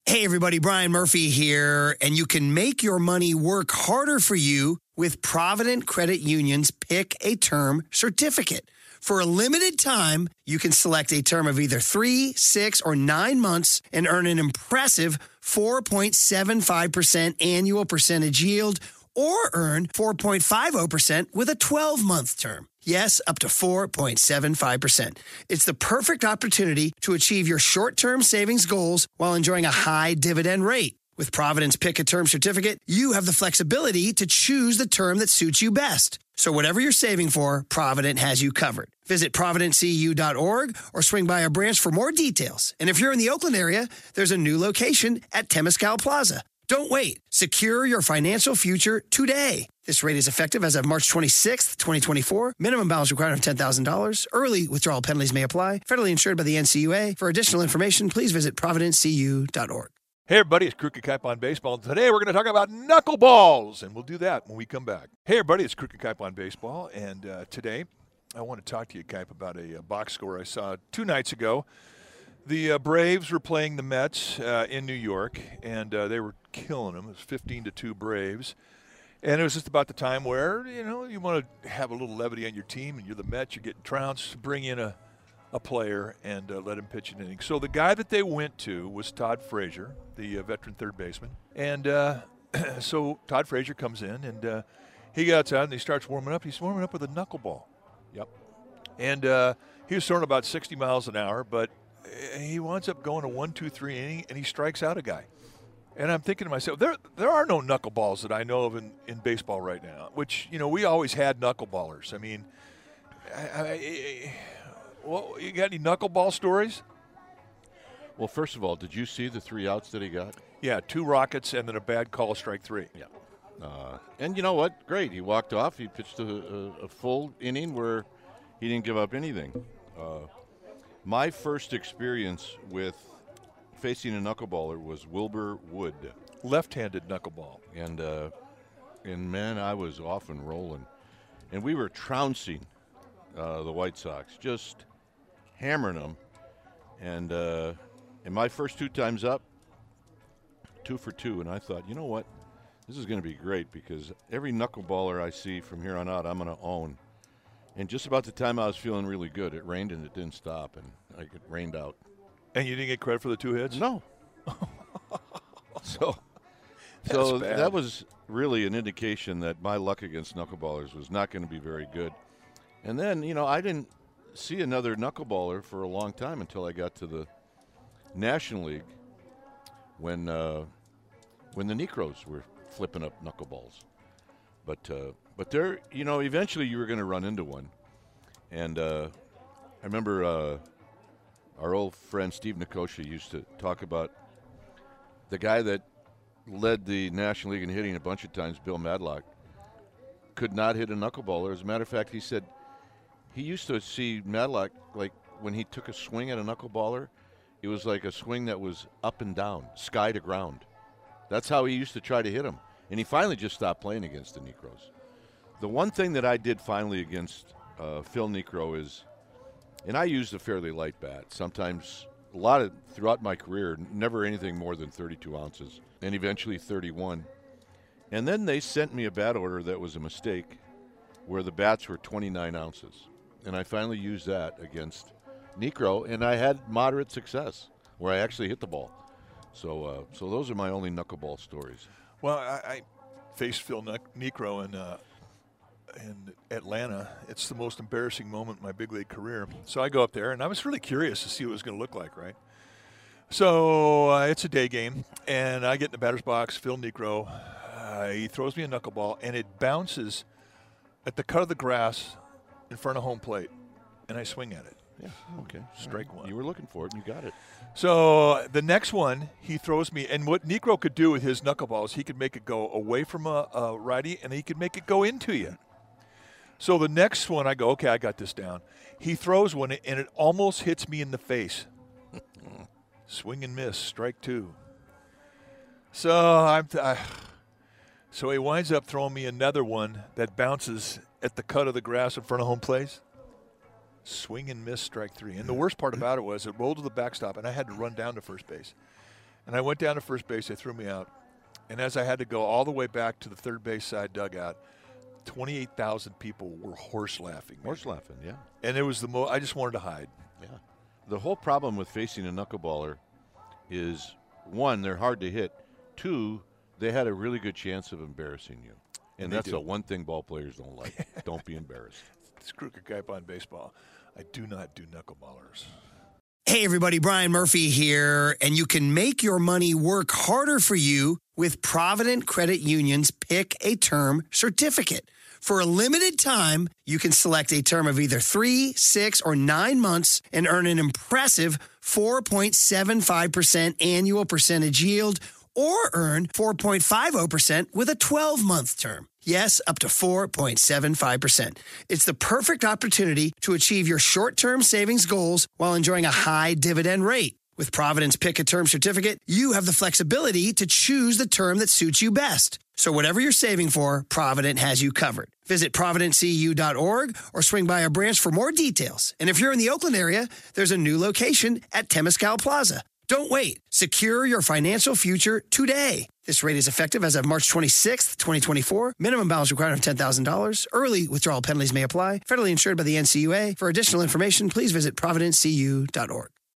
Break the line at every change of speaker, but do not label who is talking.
Hey, everybody, Brian Murphy here, and you can make your money work harder for you with Provident Credit Union's Pick a Term certificate. For a limited time, you can select a term of either 3, 6, or 9 months and earn an impressive 4.75% annual percentage yield, or earn 4.50% with a 12-month term. Yes, up to 4.75%. It's the perfect opportunity to achieve your short-term savings goals while enjoying a high dividend rate. With Provident's Pick a Term certificate, you have the flexibility to choose the term that suits you best. So whatever you're saving for, Provident has you covered. Visit providentcu.org or swing by a branch for more details. And if you're in the Oakland area, there's a new location at Temescal Plaza. Don't wait. Secure your financial future today. This rate is effective as of March 26th, 2024. Minimum balance required of $10,000. Early withdrawal penalties may apply. Federally insured by the NCUA. For additional information, please visit providentcu.org.
Hey, everybody, it's Crooked Kipe on Baseball. Today, we're going to talk about knuckleballs, and we'll do that when we come back. Hey, everybody, it's Crooked Kipe on Baseball, and today I want to talk to you, Kipe, about a box score I saw 2 nights ago. The Braves were playing the Mets in New York, and they were killing them. It was 15-2 Braves. And it was just about the time where, you want to have a little levity on your team, and you're the Mets, you're getting trounced, bring in a player and let him pitch an inning. So the guy that they went to was Todd Frazier, the veteran third baseman. And so Todd Frazier comes in, and he gets out and he starts warming up. He's warming up with a knuckleball. Yep. And he was throwing about 60 miles an hour, but he winds up going a 1-2-3 inning, and he strikes out a guy. And I'm thinking to myself, there are no knuckleballs that I know of in baseball right now, which, we always had knuckleballers. I mean, well, you got any knuckleball stories?
Well, first of all, did you see the 3 outs that he got?
Yeah, 2 rockets and then a bad call, strike 3.
Yeah. And you know what? Great. He walked off. He pitched a full inning where he didn't give up anything. My first experience with facing a knuckleballer was Wilbur Wood.
Left-handed knuckleball.
And man, I was off and rolling. And we were trouncing the White Sox, just hammering them. And my first 2 times up, 2 for 2. And I thought, you know what? This is going to be great because every knuckleballer I see from here on out, I'm going to own. And just about the time I was feeling really good, it rained and it didn't stop, and it rained out.
And you didn't get credit for the 2 hits?
No. So that was really an indication that my luck against knuckleballers was not going to be very good. And then, I didn't see another knuckleballer for a long time until I got to the National League when the Necros were flipping up knuckleballs. But there, eventually you were going to run into one. And I remember our old friend Steve Nicosia used to talk about the guy that led the National League in hitting a bunch of times, Bill Madlock, could not hit a knuckleballer. As a matter of fact, he said he used to see Madlock, like when he took a swing at a knuckleballer, it was like a swing that was up and down, sky to ground. That's how he used to try to hit him. And he finally just stopped playing against the Necros. The one thing that I did finally against Phil Niekro is, and I used a fairly light bat, sometimes throughout my career, never anything more than 32 ounces, and eventually 31. And then they sent me a bat order that was a mistake, where the bats were 29 ounces. And I finally used that against Niekro, and I had moderate success, where I actually hit the ball. So those are my only knuckleball stories.
Well, I faced Phil Niekro in Atlanta. It's the most embarrassing moment in my big league career. So I go up there, and I was really curious to see what it was going to look like, right? So it's a day game, and I get in the batter's box. Phil Niekro, he throws me a knuckleball, and it bounces at the cut of the grass in front of home plate, and I swing at it.
Yeah, okay.
Strike 1.
You were looking for it, and you got it.
So the next one, he throws me, and what Niekro could do with his knuckleballs, he could make it go away from a righty, and he could make it go into you. So the next one, I go, okay, I got this down. He throws one, and it almost hits me in the face. Swing and miss, strike 2. So so he winds up throwing me another one that bounces at the cut of the grass in front of home plate. Swing and miss, strike 3. And the worst part about it was it rolled to the backstop, and I had to run down to first base. And I went down to first base. They threw me out. And as I had to go all the way back to the third base side dugout, 28,000 people were horse laughing.
Horse laughing, yeah.
And it was I just wanted to hide.
Yeah. The whole problem with facing a knuckleballer is, one, they're hard to hit. Two, they had a really good chance of embarrassing you. And that's the one thing ball players don't like. Don't be embarrassed.
It's Crooked Kipe on Baseball. I do not do knuckleballers.
Hey, everybody, Brian Murphy here, and you can make your money work harder for you with Provident Credit Union's Pick a Term certificate. For a limited time, you can select a term of either 3, 6, or 9 months and earn an impressive 4.75% annual percentage yield, or earn 4.50% with a 12-month term. Yes, up to 4.75%. It's the perfect opportunity to achieve your short-term savings goals while enjoying a high dividend rate. With Provident's Pick a Term certificate, you have the flexibility to choose the term that suits you best. So whatever you're saving for, Provident has you covered. Visit providentcu.org or swing by a branch for more details. And if you're in the Oakland area, there's a new location at Temescal Plaza. Don't wait. Secure your financial future today. This rate is effective as of March 26th, 2024. Minimum balance required of $10,000. Early withdrawal penalties may apply. Federally insured by the NCUA. For additional information, please visit providentcu.org.